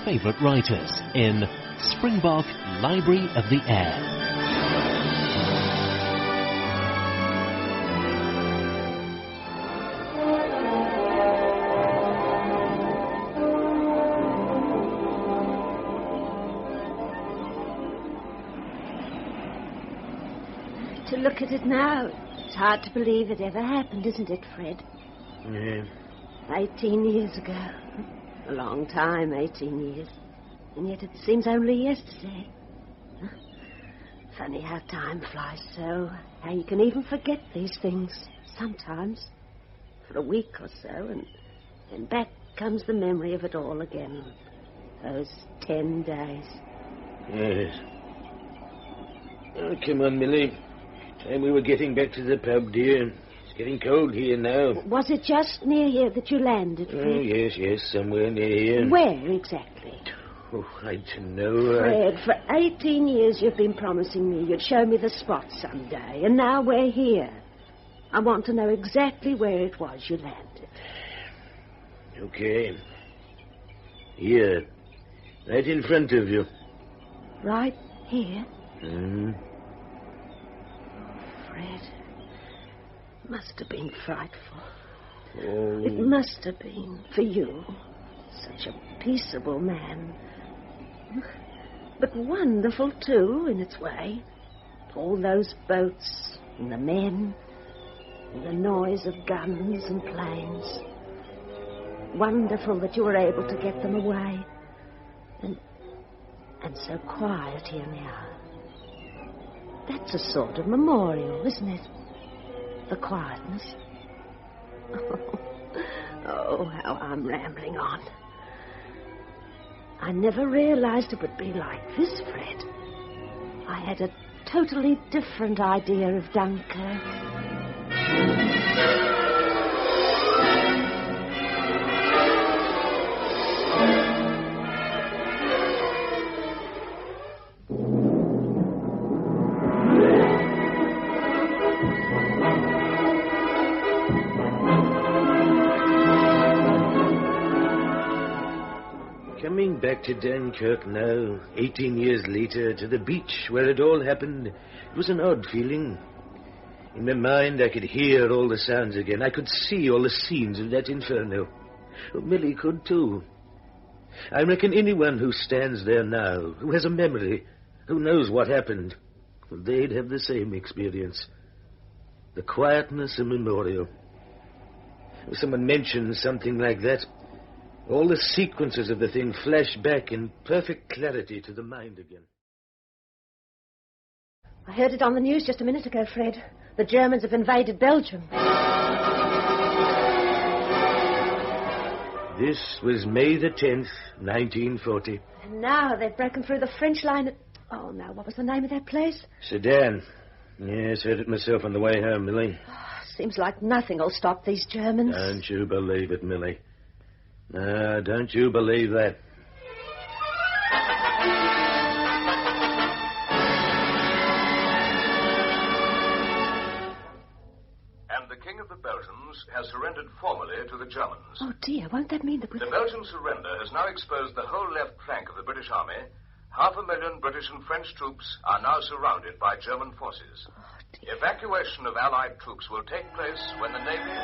favourite writers in Springbok Library of the Air. To look at it now, it's hard to believe it ever happened, isn't it, Fred? Yeah. 18 years ago. A long time, 18 years. And yet it seems only yesterday. Funny how time flies so. How you can even forget these things sometimes. For a week or so, and then back comes the memory of it all again. Those 10 days. Yes. Oh, come on, Millie. Time we were getting back to the pub, dear. It's getting cold here now. Was it just near here that you landed, Fred? Oh, yes, somewhere near here. Where exactly? Oh, I don't know. Fred, for 18 years you've been promising me you'd show me the spot someday, and now we're here. I want to know exactly where it was you landed. Okay. Here. Right in front of you. Right here? Fred, it must have been frightful. Oh. It must have been for you. Such a peaceable man. But wonderful, too, in its way. All those boats, and the men, and the noise of guns and planes. Wonderful that you were able to get them away. And so quiet here now. That's a sort of memorial, isn't it? The quietness. Oh, how I'm rambling on. I never realized it would be like this, Fred. I had a totally different idea of Dunkirk. Coming back to Dunkirk now, 18 years later, to the beach where it all happened, it was an odd feeling. In my mind, I could hear all the sounds again. I could see all the scenes of that inferno. Oh, Millie could, too. I reckon anyone who stands there now, who has a memory, who knows what happened, they'd have the same experience. The quietness of memorial. If someone mentions something like that, all the sequences of the thing flash back in perfect clarity to the mind again. I heard it on the news just a minute ago, Fred. The Germans have invaded Belgium. This was May the 10th, 1940. And now they've broken through the French line at... Oh, no, what was the name of that place? Sedan. Yes, heard it myself on the way home, Millie. Seems like nothing will stop these Germans. Don't you believe it, Millie. No, don't you believe that. And the King of the Belgians has surrendered formally to the Germans. Oh, dear, won't that mean that The Belgian surrender has now exposed the whole left flank of the British Army. 500,000 British and French troops are now surrounded by German forces. Oh, dear. Evacuation of Allied troops will take place when the Navy...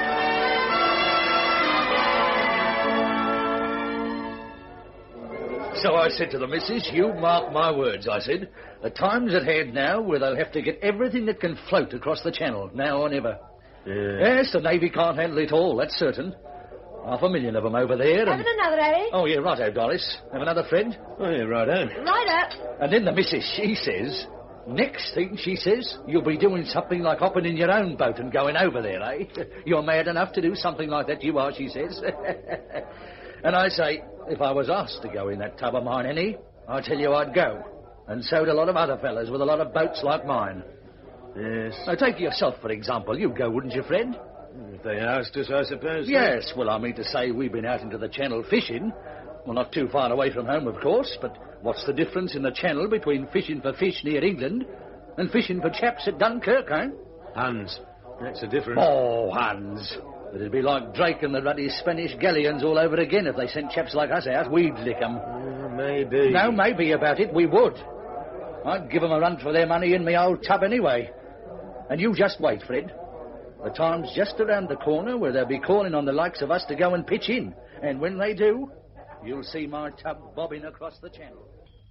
So I said to the missus, you mark my words, I said. The time's at hand now where they'll have to get everything that can float across the channel, now or never. Yes, the Navy can't handle it all, that's certain. 500,000 of them over there. Having another, Harry? Oh, yeah, righto, Doris. Have another friend? Oh, yeah, righto. Righto. And then the missus, she says, next thing, she says, you'll be doing something like hopping in your own boat and going over there, eh? You're mad enough to do something like that, you are, she says. And I say, if I was asked to go in that tub of mine, Annie, I tell you I'd go. And so would a lot of other fellas with a lot of boats like mine. Yes. Now, take yourself, for example. You'd go, wouldn't you, friend? If they asked us, I suppose. Yes, well, I mean to say we've been out into the channel fishing. Well, not too far away from home, of course, but what's the difference in the channel between fishing for fish near England and fishing for chaps at Dunkirk, eh? Hans. That's the difference. Oh, Hans. But it'd be like Drake and the ruddy Spanish galleons all over again if they sent chaps like us out. We'd lick 'em. Maybe. No, maybe about it. We would. I'd give 'em a run for their money in me old tub anyway. And you just wait, Fred. The time's just around the corner where they'll be calling on the likes of us to go and pitch in. And when they do, you'll see my tub bobbing across the channel.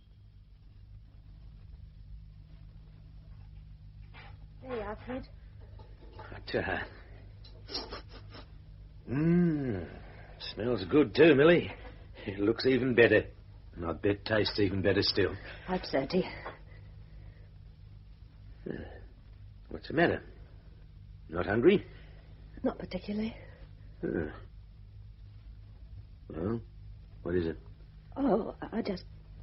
There you are, Fred. Smells good too, Millie. It looks even better. And I bet tastes even better still. Hope so, dear. What's the matter? Not hungry? Not particularly. Well, what is it? Oh, I just...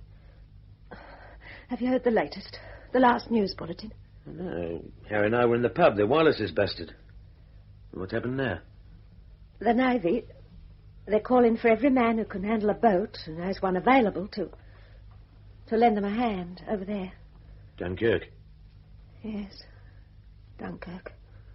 Have you heard the latest? The last news bulletin? No. Harry and I were in the pub. Their wireless is busted. What's happened now? The Navy, they're calling for every man who can handle a boat and has one available to lend them a hand over there. Dunkirk? Yes, Dunkirk.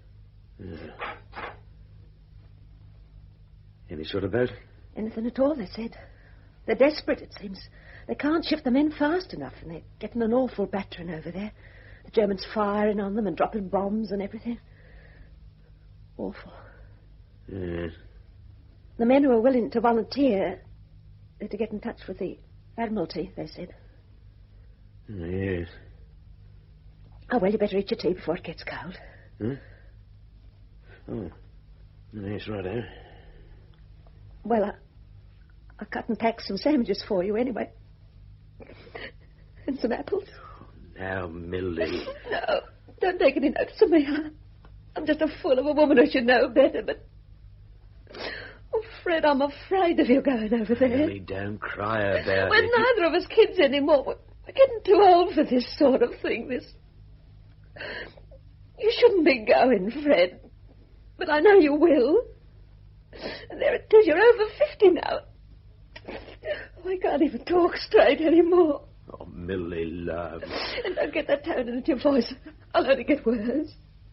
Any sort of boat? Anything at all, they said. They're desperate, it seems. They can't shift them in fast enough, and they're getting an awful battering over there. The Germans firing on them and dropping bombs and everything. Awful. Yes. The men who are willing to volunteer are to get in touch with the Admiralty, they said. Yes. Oh, well, you better eat your tea before it gets cold. Huh? Oh. Yes, righto. Well, I cut and packed some sandwiches for you anyway. And some apples. Oh, now, Millie. No, don't take any notice of me. I'm just a fool of a woman who should know better, but... Oh, Fred, I'm afraid of you going over there. Millie, don't cry about We're it. neither of us kids anymore. We're getting too old for this sort of thing, You shouldn't be going, Fred. But I know you will. And there it is, you're over 50 now. Oh, I can't even talk straight anymore. Oh, Millie, love. And don't get that tone into your voice. I'll only get worse.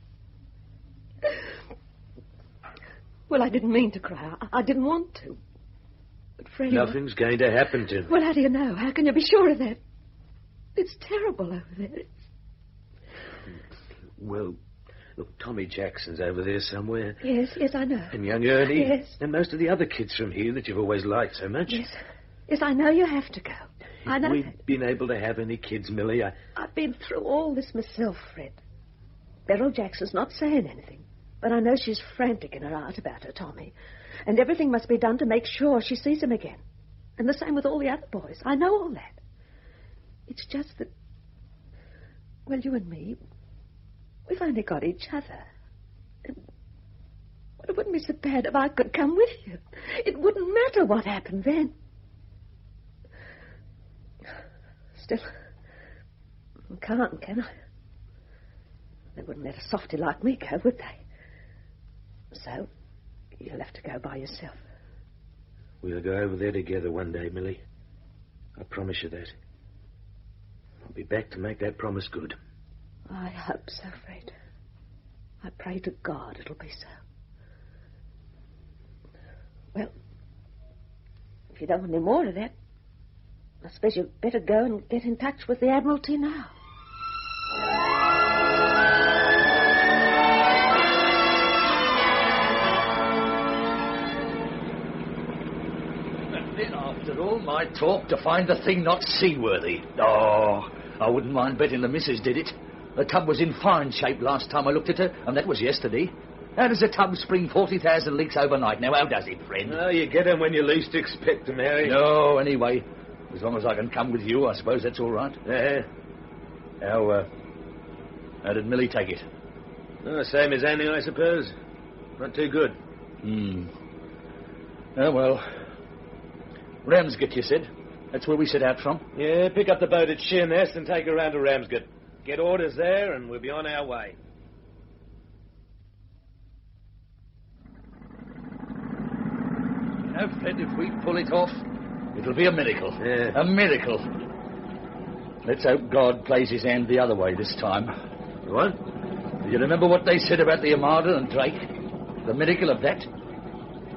Well, I didn't mean to cry. I didn't want to. But Freddie... Nothing's going to happen to me. Well, how do you know? How can you be sure of that? It's terrible over there. Well, look, Tommy Jackson's over there somewhere. Yes, I know. And young Ernie. Yes. And most of the other kids from here that you've always liked so much. Yes, I know you have to go. I know If we'd that. been able to have any kids, Millie, I've been through all this myself, Fred. Beryl Jackson's not saying anything, but I know she's frantic in her heart about her Tommy, and everything must be done to make sure she sees him again. And the same with all the other boys. I know all that. It's just that, well, you and me, we've only got each other. And, well, it wouldn't be so bad if I could come with you. It wouldn't matter what happened then. Still, I can't, can I? They wouldn't let a softy like me go, would they? So, you'll have to go by yourself. We'll go over there together one day, Millie. I promise you that. I'll be back to make that promise good. I hope so, Fred. I pray to God it'll be so. Well, if you don't want any more of that, I suppose you'd better go and get in touch with the Admiralty now. And then, after all my talk, to find the thing not seaworthy. Oh, I wouldn't mind betting the missus did it. The tub was in fine shape last time I looked at her, and that was yesterday. How does a tub spring 40,000 leaks overnight? Now, how does it, friend? Oh, you get them when you least expect them, Harry. No, anyway. As long as I can come with you, I suppose that's all right. How did Millie take it? Oh, same as Annie, I suppose. Not too good. Oh, well. Ramsgate, you said? That's where we set out from? Yeah, pick up the boat at Sheerness and take her round to Ramsgate. Get orders there and we'll be on our way. You know, Fred, if we pull it off, it'll be a miracle. Yeah. A miracle. Let's hope God plays his hand the other way this time. What? Do you remember what they said about the Armada and Drake? The miracle of that?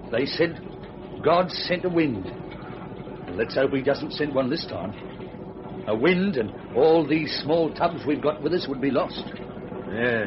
They said God sent a wind. Well, let's hope he doesn't send one this time. A wind and all these small tubs we've got with us would be lost. Yeah.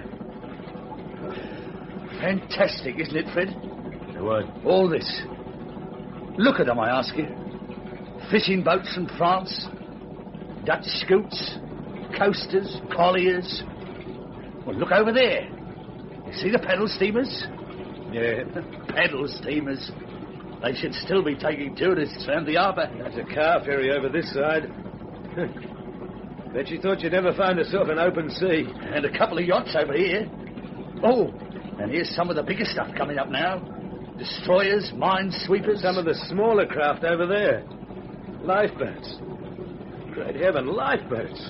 Fantastic, isn't it, Fred? What? All this. Look at them, I ask you. Fishing boats from France, Dutch scoots, coasters, colliers. Well, look over there. You see the pedal steamers? Yeah. Pedal steamers. They should still be taking tourists round the harbour. There's a car ferry over this side. Bet you thought you'd never find yourself an open sea. And a couple of yachts over here. Oh, and here's some of the bigger stuff coming up now. Destroyers, minesweepers. Some of the smaller craft over there. Lifeboats. Great heaven, lifeboats.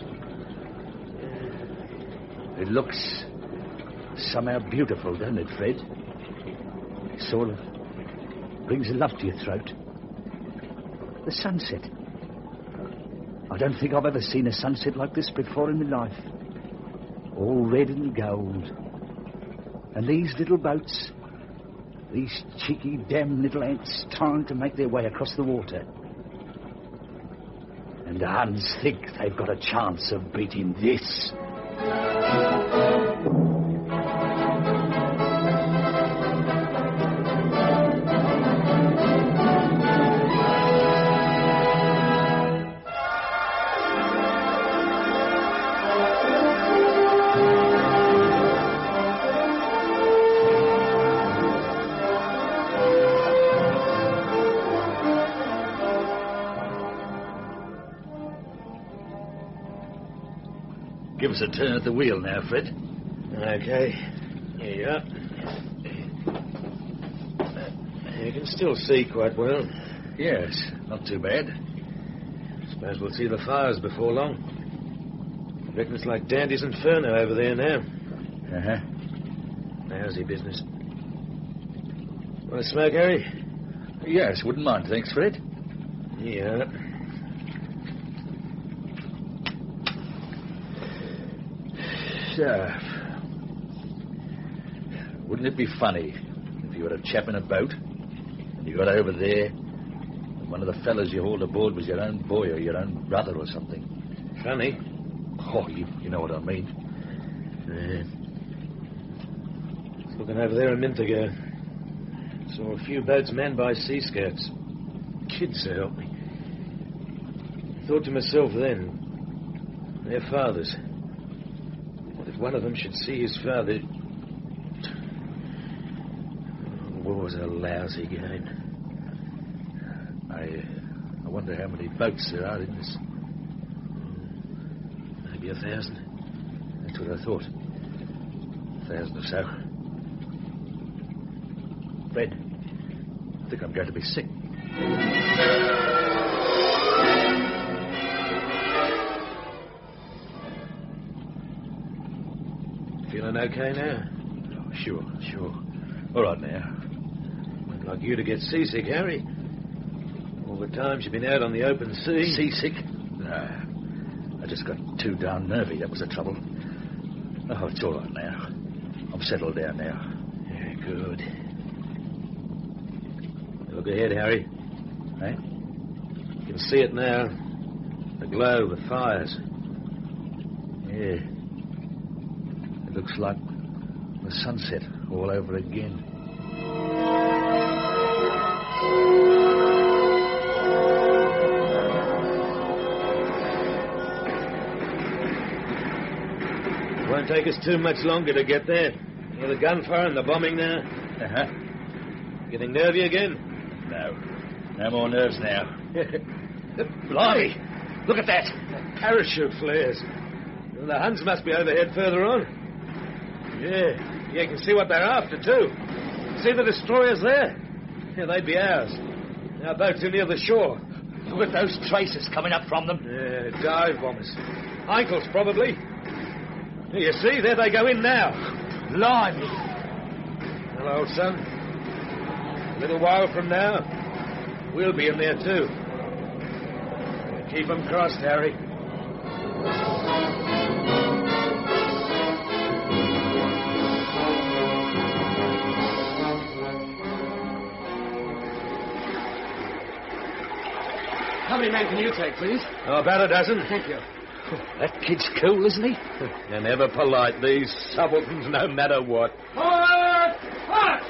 It looks somehow beautiful, doesn't it, Fred? Sort of brings a lump to your throat. The sunset. I don't think I've ever seen a sunset like this before in my life. All red and gold. And these little boats, these cheeky, damn little ants trying to make their way across the water. And the Huns think they've got a chance of beating this. Give us a turn at the wheel now, Fred. Okay. Here you are. You can still see quite well. Yes, not too bad. Suppose we'll see the fires before long. I reckon it's like Dandy's Inferno over there now. Uh-huh. Lousy business. Want a smoke, Harry? Yes, wouldn't mind, thanks, Fred. Yeah. Wouldn't it be funny if you were a chap in a boat and you got over there and one of the fellas you hauled aboard was your own boy or your own brother or something? Funny? Oh, you know what I mean. Yeah. I was looking over there a minute ago. Saw a few boats manned by Sea Scouts. Kids, so help me. Thought to myself then, their fathers. What if one of them should see his father? War's a lousy game. I wonder how many boats there are in this. Maybe 1,000. That's what I thought. 1,000 or so. Fred, I think I'm going to be sick. Feeling okay now? Oh, sure. All right now. Wouldn't like you to get seasick, Harry. All the times you've been out on the open sea. Seasick? No. I just got too darn nervy, that was the trouble. Oh, it's all right now. I'm settled down now. Yeah, good. Look ahead, Harry. Eh? You can see it now. The glow, the fires. Yeah. It looks like the sunset all over again. It won't take us too much longer to get there. Hear the gunfire and the bombing now? Uh-huh. Getting nervy again? No more nerves now. Blimey! Look at that! Parachute flares. Well, the Huns must be overhead further on. Yeah, you can see what they're after, too. See the destroyers there? Yeah, they'd be ours. Our boats are near the shore. Look at those traces coming up from them. Yeah, dive bombers. Ankles, probably. Here, you see, there they go in now. Blimey! Hello, old son. A little while from now, we'll be in there, too. Keep them crossed, Harry. many men can you take, please? Oh, about a dozen. Thank you. That kid's cool, isn't he? They're never polite, these subalterns, no matter what. Forward! March!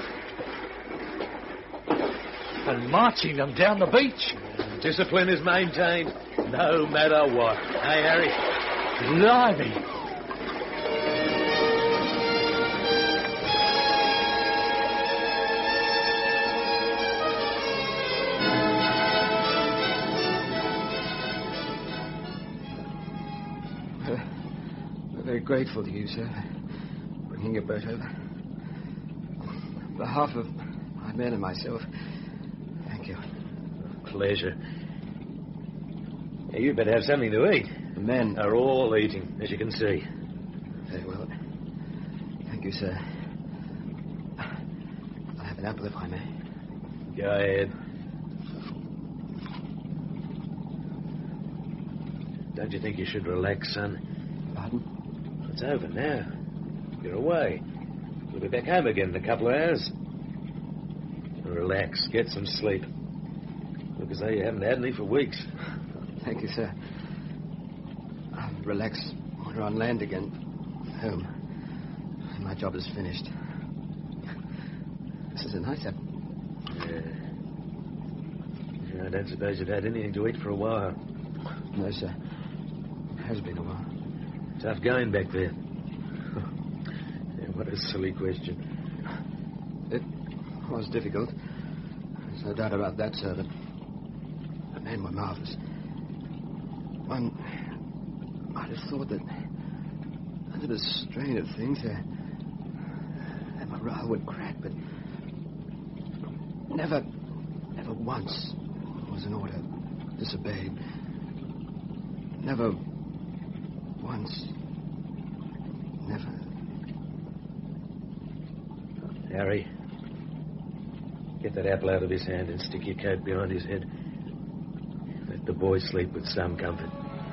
And marching them down the beach. Discipline is maintained, no matter what. Hey, Harry? Blimey. We're very grateful to you, sir, for bringing your boat over. On behalf of my men and myself, thank you. Pleasure. Yeah, you better have something to eat. The men are all eating, as you can see. Very well. Thank you, sir. I'll have an apple if I may. Go ahead. Don't you think you should relax, son? Pardon? It's over now. You're away. You'll be back home again in a couple of hours. Relax. Get some sleep. Look as though you haven't had any for weeks. Thank you, sir. I'll relax when we're on land again. Home. And my job is finished. This is a nice apple. Yeah, I don't suppose you've had anything to eat for a while. No, sir. It has been a while. Tough going back there. Yeah, what a silly question. It was difficult. There's no doubt about that, sir. The men were marvelous. One might have thought that under the strain of things, their morale would crack, but never once was an order disobeyed. Never once. Never. Harry, get that apple out of his hand and stick your coat behind his head. Let the boy sleep with some comfort.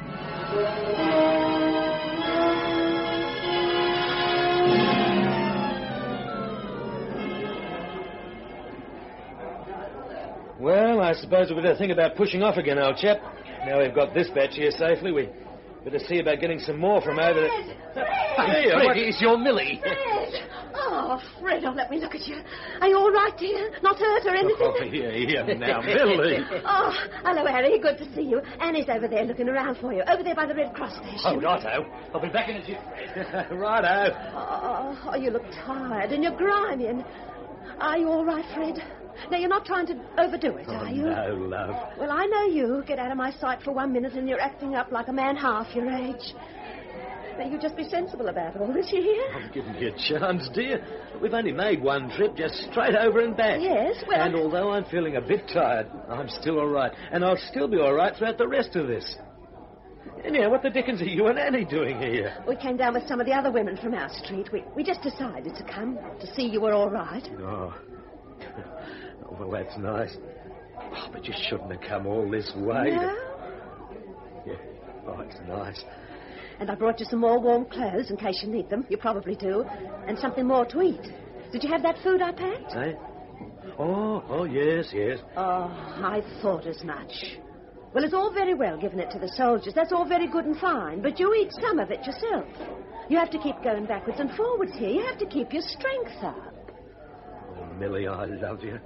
Well, I suppose we better think about pushing off again, old chap. Now we've got this batch here safely, we better see about getting some more from over there. Hey, Fred, it's your Millie. Fred! Oh, Fred, oh, let me look at you. Are you all right, dear? Not hurt or anything? Oh, yeah, now, Millie. Oh, hello, Harry. Good to see you. Annie's over there looking around for you. Over there by the Red Cross station. Oh, righto. I'll be back in a jiff, Fred. Righto. Oh, you look tired and you're grimy. And are you all right, Fred? Now, you're not trying to overdo it, are you? No, love. Well, I know you. Get out of my sight for 1 minute and you're acting up like a man half your age. Now, you just be sensible about all this, you hear? I'm giving you a chance, dear. We've only made one trip, just straight over and back. Yes, well... And although I'm feeling a bit tired, I'm still all right. And I'll still be all right throughout the rest of this. Anyhow, what the dickens are you and Annie doing here? We came down with some of the other women from our street. We just decided to come to see you were all right. Oh, well, that's nice. Oh, but you shouldn't have come all this way. No? Yeah, oh, it's nice. And I brought you some more warm clothes in case you need them. You probably do. And something more to eat. Did you have that food I packed? Eh? Oh, yes. Oh, I thought as much. Well, it's all very well giving it to the soldiers. That's all very good and fine. But you eat some of it yourself. You have to keep going backwards and forwards here. You have to keep your strength up. Oh, Millie, I love you.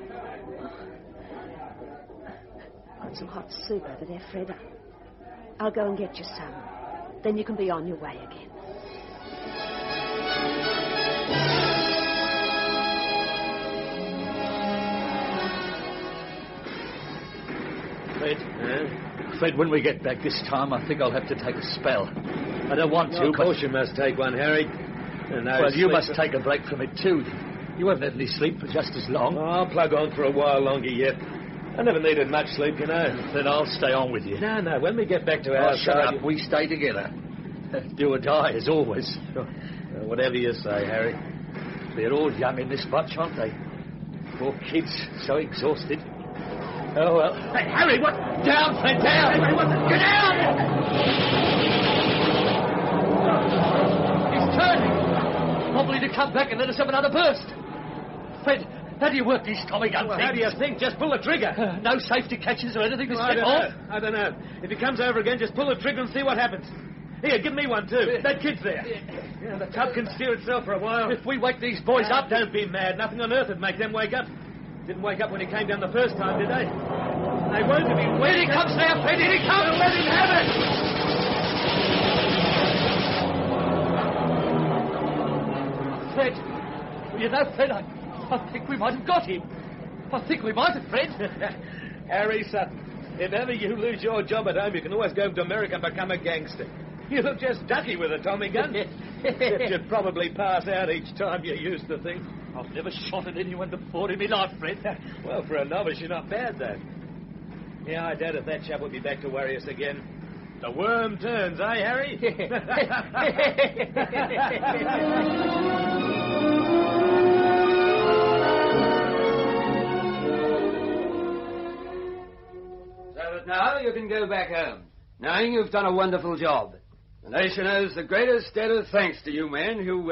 Got some hot soup over there, Fred. I'll go and get you some. Then you can be on your way again. Fred, when we get back this time, I think I'll have to take a spell. I don't want to, Of course you must take one, Harry. Well, you must take a break from it, too. You haven't had any sleep for just as long. Oh, I'll plug on for a while longer yet. I never needed much sleep, you know. Then I'll stay on with you. No, when we get back to our shut side... up. We stay together. Do or die, as always. Whatever you say, Harry. They're all young in this bunch, aren't they? Poor kids, so exhausted. Oh, well. Hey, Harry, what? Down, Fred, down! Get down! He's turning. Probably to come back and let us have another burst. Fred, How do you work these Tommy gun Well, things? how do you think? Just pull the trigger. No safety catches or anything to I set don't off? know. I don't know. If he comes over again, just pull the trigger and see what happens. Here, give me one, too. That kid's there. Yeah, the tub can steer itself for a while. If we wake these boys up... Don't be mad. Nothing on earth would make them wake up. Didn't wake up when he came down the first time, did they? They won't if he... Here he comes now, Fred, here he comes! Let him have it! Fred, you know, Fred, I think we might have got him. I think we might have, Fred. Harry Sutton, if ever you lose your job at home, you can always go to America and become a gangster. You look just ducky with a Tommy gun. You'd probably pass out each time you use the thing. I've never shot at anyone before in my life, Fred. Well, for a novice, you're not bad, though. Yeah, I doubt if that chap will be back to worry us again. The worm turns, eh, Harry? So that now you can go back home, knowing you've done a wonderful job. The nation owes the greatest debt of thanks to you men who,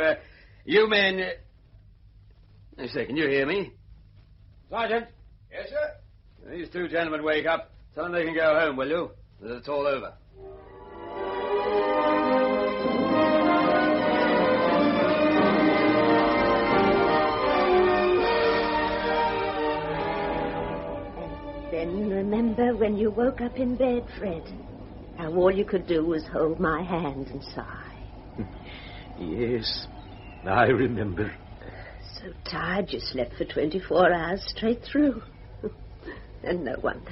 I say, can you hear me? Sergeant? Yes, sir? These two gentlemen wake up. Tell them they can go home, will you? That it's all over. Then remember when you woke up in bed, Fred, how all you could do was hold my hand and sigh. Yes, I remember. So tired you slept for 24 hours straight through. And no wonder.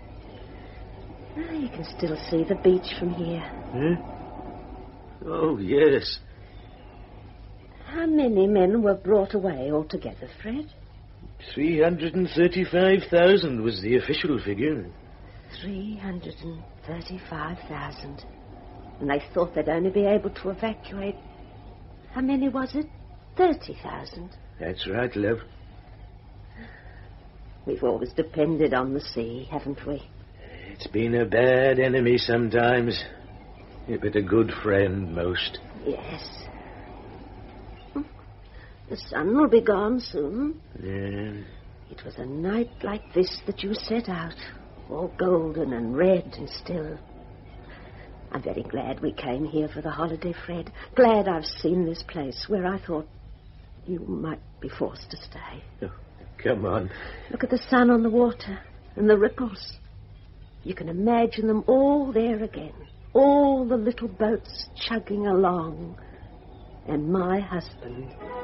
You can still see the beach from here. Huh? Oh, yes. How many men were brought away altogether, Fred? 335,000 was the official figure. 335,000. And they thought they'd only be able to evacuate... How many was it? 30,000. That's right, love. We've always depended on the sea, haven't we? It's been a bad enemy sometimes, but a good friend most. Yes. The sun will be gone soon. Yeah. It was a night like this that you set out, all golden and red and still. I'm very glad we came here for the holiday, Fred. Glad I've seen this place where I thought you might be forced to stay. Oh, come on. Look at the sun on the water and the ripples. You can imagine them all there again. All the little boats chugging along. And my husband